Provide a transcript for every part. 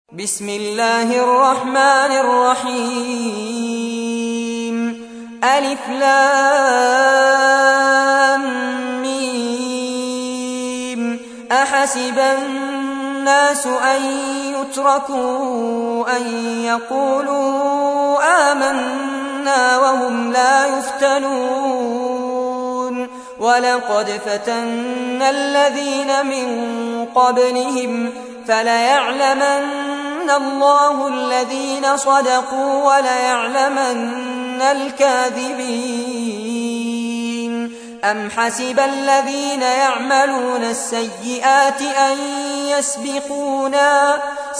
بسم الله الرحمن الرحيم ألف لام ميم أحسب الناس أن يتركوا أن يقولوا آمنا وهم لا يفتنون ولقد فتنا الذين من قبلهم فليعلمن الله الذين صدقوا وليعلمن الكاذبين أم حسب الذين يعملون السيئات أن يسبقونا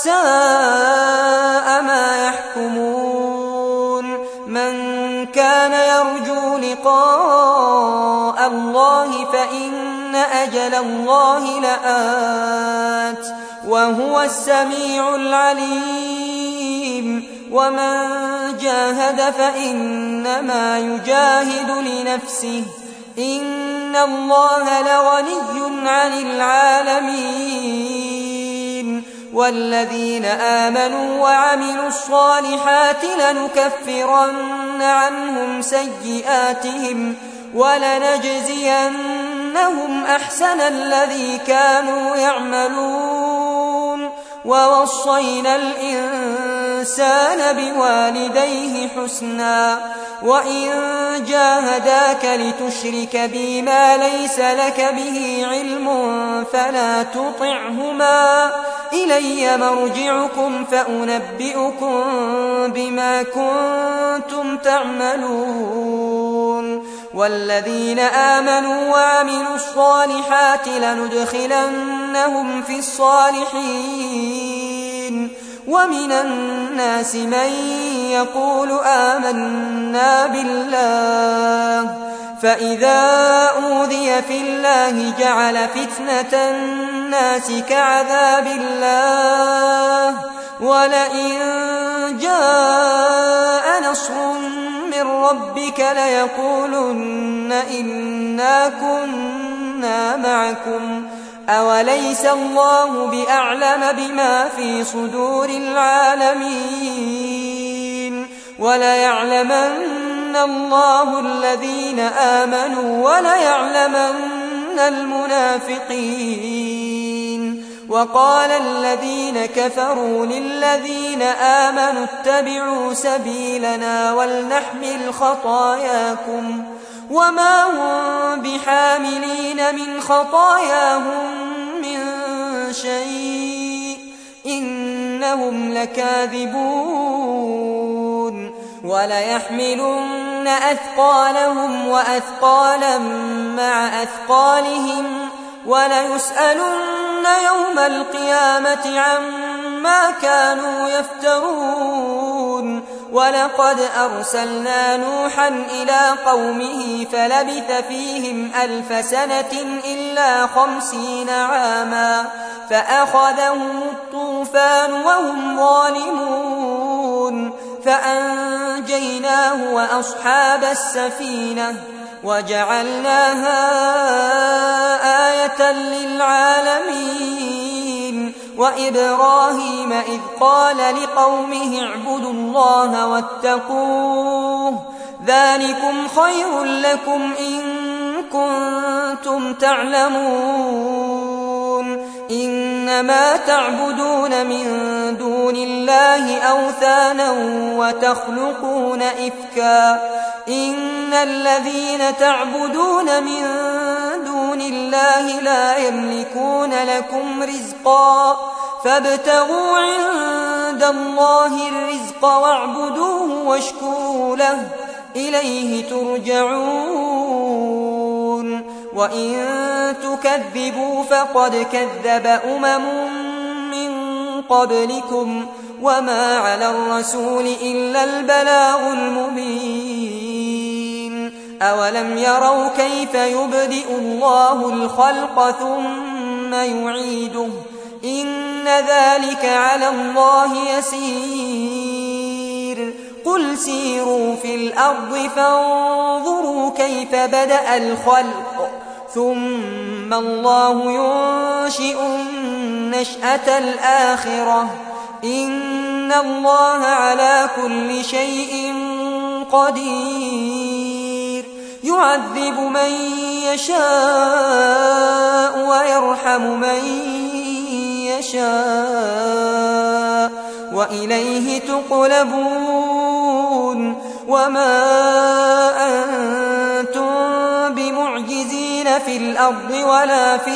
ساء ما يحكمون من كان يرجو لقاء الله فإن أجل الله لآت وهو السميع العليم ومن جاهد فإنما يجاهد لنفسه إن الله لغني عن العالمين والذين آمنوا وعملوا الصالحات لنكفرن عنهم سيئاتهم ولنجزينهم أحسن الذي كانوا يعملون ووصينا الإنسان بوالديه حسنا وإن جاهداك لتشرك بي ما ليس لك به علم فلا تطعهما إلي مرجعكم فأنبئكم بما كنتم تعملون والذين آمنوا وعملوا الصالحات لندخلنهم في الصالحين ومن الناس من يقول آمنا بالله فإذا أوذي في الله جعل فتنة الناس كعذاب الله ولئن جاء نصر من ربك ليقولن إنا كنا معكم أوليس الله بأعلم بما في صدور العالمين وليعلمن الله الذين آمنوا وليعلمن المنافقين وقال الذين كفروا للذين آمنوا اتبعوا سبيلنا ولنحمل خطاياكم وما هم بحاملين من خطاياهم من شيء إنهم لكاذبون وليحملن أثقالهم وأثقالا مع أثقالهم وليسألن يوم القيامة عما كانوا يفترون ولقد أرسلنا نوحا إلى قومه فلبث فيهم 1000 سنة إلا 50 عاما فأخذهم الطوفان وهم ظالمون فأنجيناه وأصحاب السفينة وجعلناها آية للعالمين وإبراهيم إذ قال لقومه اعبدوا الله واتقوه ذلكم خير لكم إن كنتم تعلمون إنما تعبدون من دون الله أوثانا وتخلقون إفكا إن الذين تعبدون من دون الله لا يملكون لكم رزقا فابتغوا عند الله الرزق واعبدوه واشكروا له إليه ترجعون وإن تكذبوا فقد كذب من قبلكم وما على الرسول إلا البلاغ المبين أولم يروا كيف يبدئ الله الخلق ثم يعيده إن ذلك على الله يسير قل سيروا في الأرض فانظروا كيف بدأ الخلق ثم الله ينشئ النشأة الآخرة إن الله على كل شيء قدير يعذب من يشاء ويرحم من يشاء وإليه تقلبون وما أنتم بمعجزين في الأرض ولا في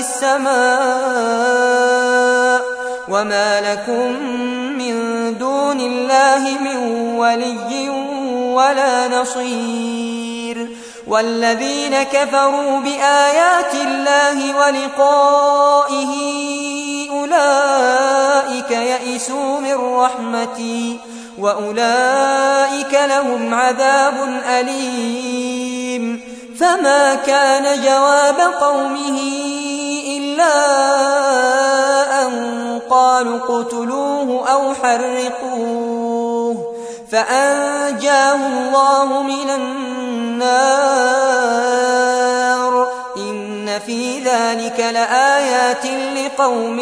السماء وما لكم من دون الله من ولي ولا نصير والذين كفروا بآيات الله ولقائه أولئك يئسوا من رحمتي وأولئك لهم عذاب أليم فما كان جواب قومه إلا أن قالوا اقتلوه أو حرقوه فأنجاه الله من النار إن في ذلك لآيات لقوم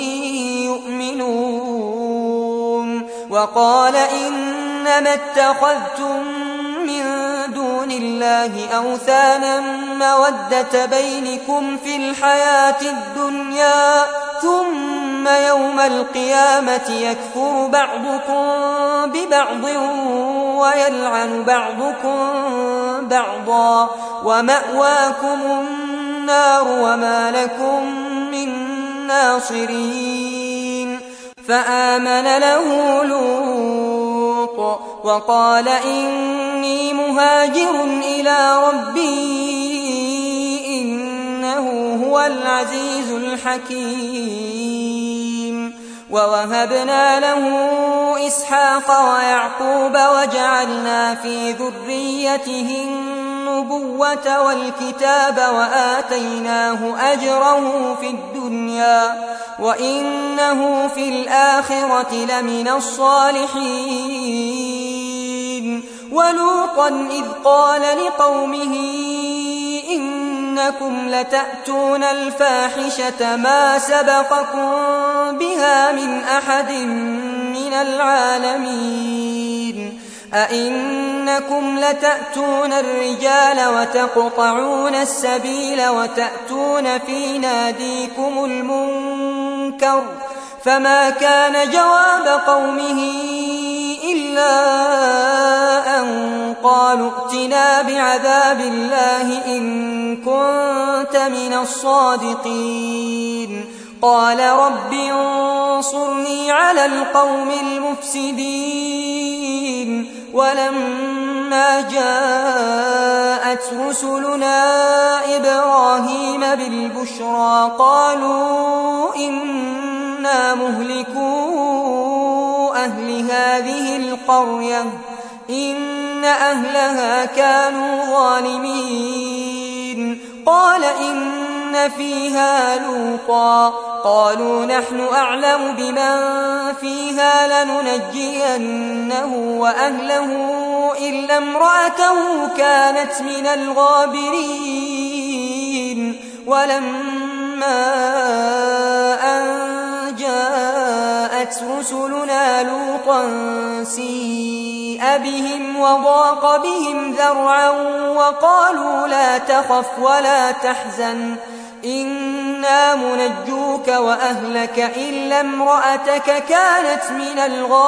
يؤمنون وقال إنما اتخذتم من دون الله أوثانا مودة بينكم في الحياة الدنيا ثم يوم القيامة يكفر بعضكم ببعض ويلعن بعضكم بعضا ومأواكم النار وما لكم من ناصرين فآمن له لوط وقال إني مهاجر إلى ربي إنه هو العزيز الحكيم ووهبنا له إسحاق ويعقوب وجعلنا في ذريته النبوة والكتاب وآتيناه أجره في الدنيا وإنه في الآخرة لمن الصالحين ولوطا إذ قال لقومه إنكم لتأتون الفاحشة ما سبقكم بها من أحد من العالمين أئنكم لتأتون الرجال وتقطعون السبيل وتأتون في ناديكم المنكر فما كان جواب قومه إلا أن قالوا ائتنا بعذاب الله إن كنت من الصادقين قال رب انصرني على القوم المفسدين ولما جاءت رسلنا إبراهيم بالبشرى قالوا إنا مهلكو أهل هذه القرية إن أهلها كانوا ظالمين قال إن فيها لوطا قالوا نحن أعلم بمن فيها لننجينه وأهله إلا امرأته كانت من الغابرين ولما أن جاءت رسلنا لوطا سيء بهم وضاق بهم ذرعا وقالوا لا تخف ولا تحزن إنا منجوك وأهلك إلا امرأتك كانت من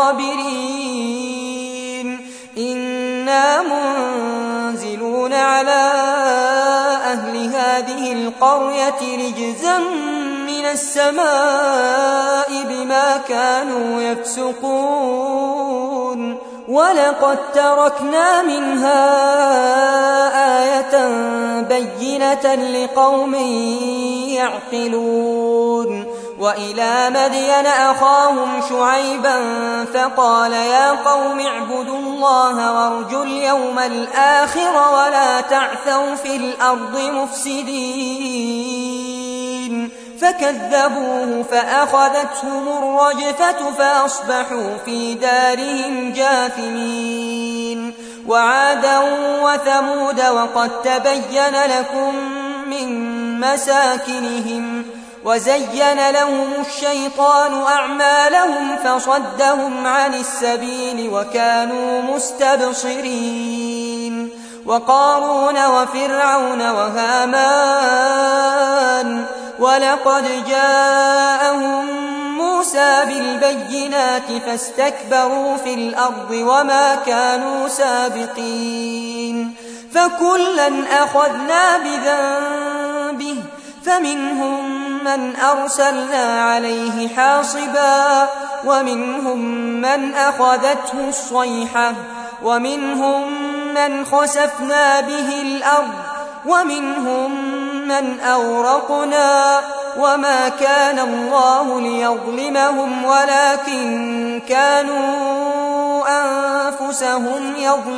الغابرين إنا منزلون على أهل هذه القرية رجزا من السماء بما كانوا يفسقون ولقد تركنا منها آية بينة لقوم يعقلون وإلى مدين أخاهم شعيبا فقال يا قوم اعبدوا الله وارجوا اليوم الآخر ولا تعثوا في الأرض مفسدين فكذبوه فأخذتهم الرجفة فأصبحوا في دارهم جاثمين وعادا وثمود وقد تبين لكم من مساكنهم وزين لهم الشيطان أعمالهم فصدهم عن السبيل وكانوا مستبصرين وقارون وفرعون وهامان ولقد جاءهم موسى بالبينات فاستكبروا في الأرض وما كانوا سابقين فكلا أخذنا بذنبه فمنهم من أرسلنا عليه حاصبا ومنهم من أخذته الصيحة ومنهم من خسفنا به الأرض ومنهم من أغرقنا وما كان الله ليظلمهم ولكن كانوا أنفسهم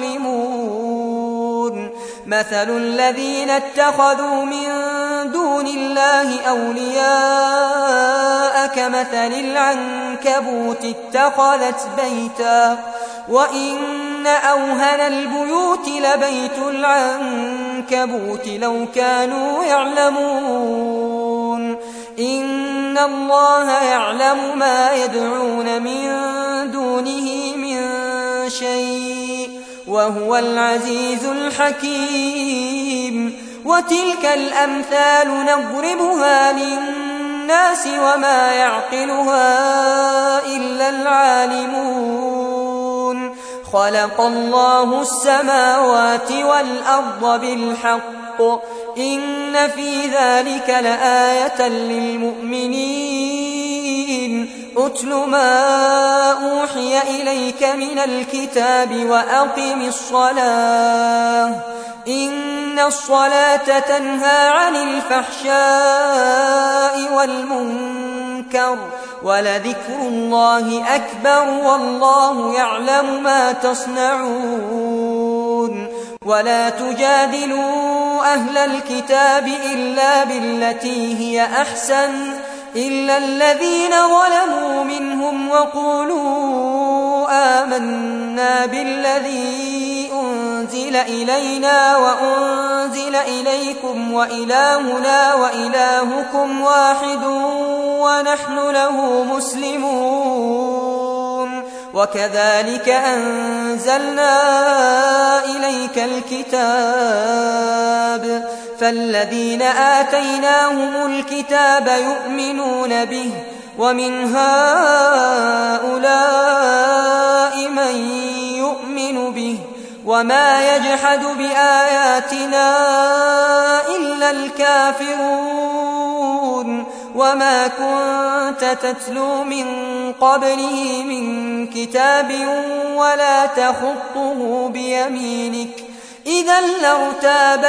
يظلمون مثل الذين اتخذوا من دون الله أولياء كمثل العنكبوت اتخذت بيتا وإن أوهن البيوت لبيت العنكبوت لو كانوا يعلمون إن الله يعلم ما يدعون من دونه من شيء وهو العزيز الحكيم وتلك الأمثال نضربها للناس وما يعقلها إلا العالمون خلق الله السماوات والأرض بالحق إن في ذلك لآية للمؤمنين أتل ما أوحي إليك من الكتاب وأقم الصلاة إن الصلاة تنهى عن الفحشاء والمنكر ولذكر الله أكبر والله يعلم ما تصنعون ولا تجادلوا أهل الكتاب إلا بالتي هي أحسن إلا الذين ظلموا منهم وقولوا آمنا بالذي أنزل إلينا وأنزل إليكم وإلهنا وإلهكم واحد ونحن له مسلمون وكذلك أنزلنا إليك الكتاب فالذين آتيناهم الكتاب يؤمنون به ومن هؤلاء من يؤمن به وما يجحد بآياتنا إلا الكافرون وما كنت تتلو من قبله من كتاب ولا تخطه بيمينك إذا لارتاب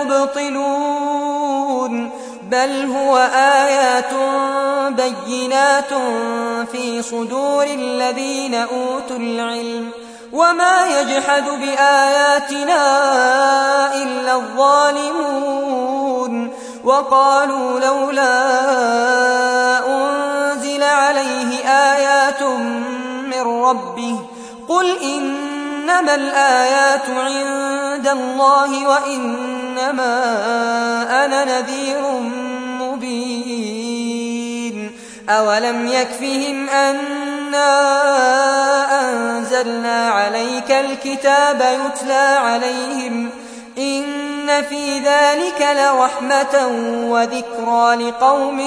المبطلون بل هو آيات بينات في صدور الذين أوتوا العلم وما يجحد بآياتنا إلا الظالمون وقالوا لولا أنزل عليه آيات من ربه قل إنما الآيات عند الله وإنما أنا نذير مبين أولم يكفهم أنا أنزلنا عليك الكتاب يتلى عليهم إن في ذلك لرحمة وذكرى لقوم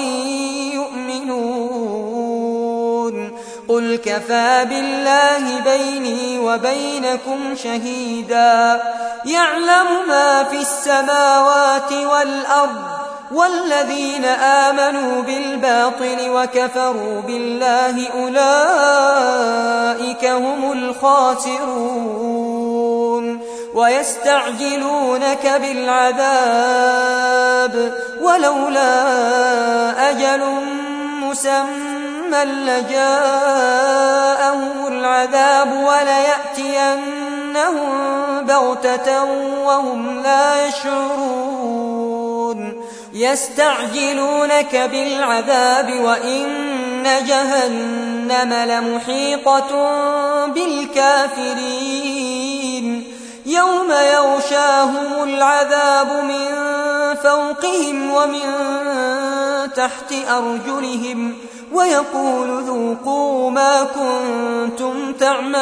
يؤمنون قل كفى بالله بيني وبينكم شهيدا يعلم ما في السماوات والأرض والذين آمنوا بالباطل وكفروا بالله أولئك هم الخاسرون ويستعجلونك بالعذاب ولولا أجل مسمى لجاءهم العذاب وليأتينهم بغتة وهم لا يشعرون يستعجلونك بالعذاب وإن جهنم لمحيطة بالكافرين يوم يغشاهم العذاب من فوقهم ومن تحت أرجلهم ويقول ذوقوا ما كنتم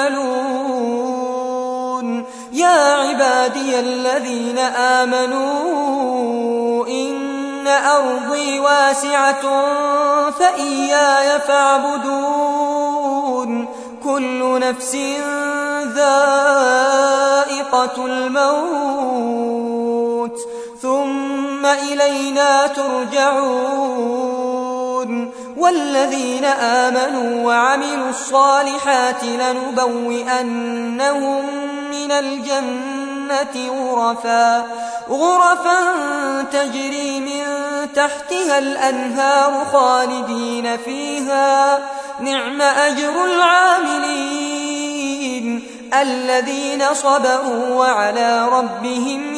تعملون. يا عبادي الذين آمنوا إن أرضي واسعة فإياي فاعبدون. كل نفس ذائقة الموت ثم إلينا ترجعون. والذين آمنوا وعملوا الصالحات لنبوئنهم من الجنة غرفا تجري من تحتها الأنهار خالدين فيها. نعم أجر العاملين الذين صبروا وعلى ربهم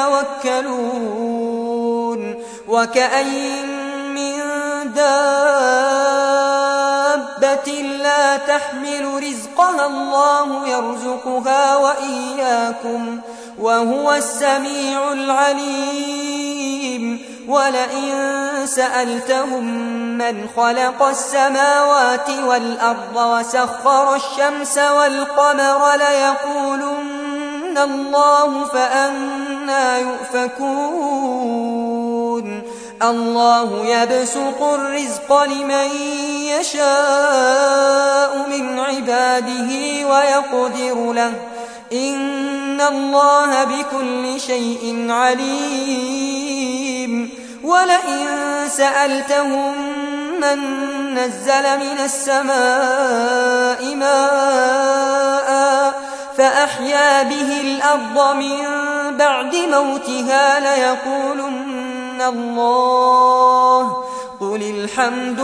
يتوكلون. وكأين من دابة لا تحمل رزقها الله يرزقها وإياكم وهو السميع العليم. ولئن سألتهم من خلق السماوات والأرض وسخر الشمس والقمر ليقولن الله فأنى يؤفكون. الله يبسط الرزق لمن يشاء من عباده ويقدر له إن الله بكل شيء عليم. ولئن سألتهم من نزل من السماء ماء فأحيا به الأرض من بعد موتها ليقولن الله قل الحمد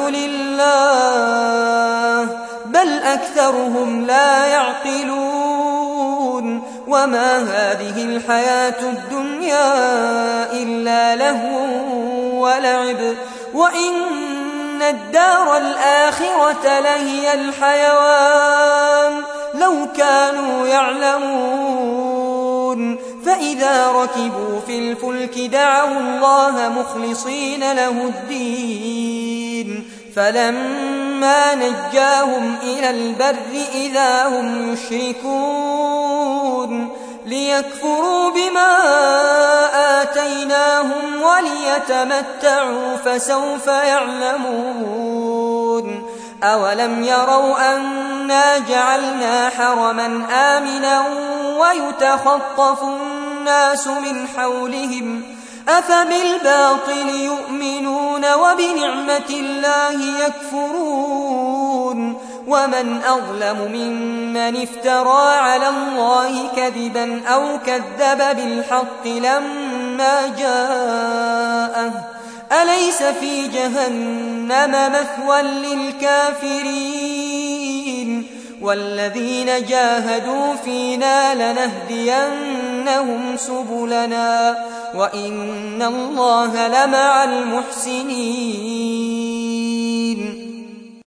لله بل أكثرهم لا يعقلون. وما هذه الحياة الدنيا إلا لهو ولعب وإن الدار الآخرة لهي الحيوان لو كانوا يعلمون. فإذا ركبوا في الفلك دعوا الله مخلصين له الدين فلما نجاهم إلى البر إذا هم يشركون. ليكفروا بما آتيناهم وليتمتعوا فسوف يعلمون. أولم يروا أنا جعلنا حرما آمنا ويتخطف الناس من حولهم أفبالباطل يؤمنون وبنعمة الله يكفرون. ومن أظلم ممن افترى على الله كذبا أو كذب بالحق لما جاءه أليس في جهنم مثوى للكافرين. والذين جاهدوا فينا لنهدينهم سبلنا وإن الله لمع المحسنين.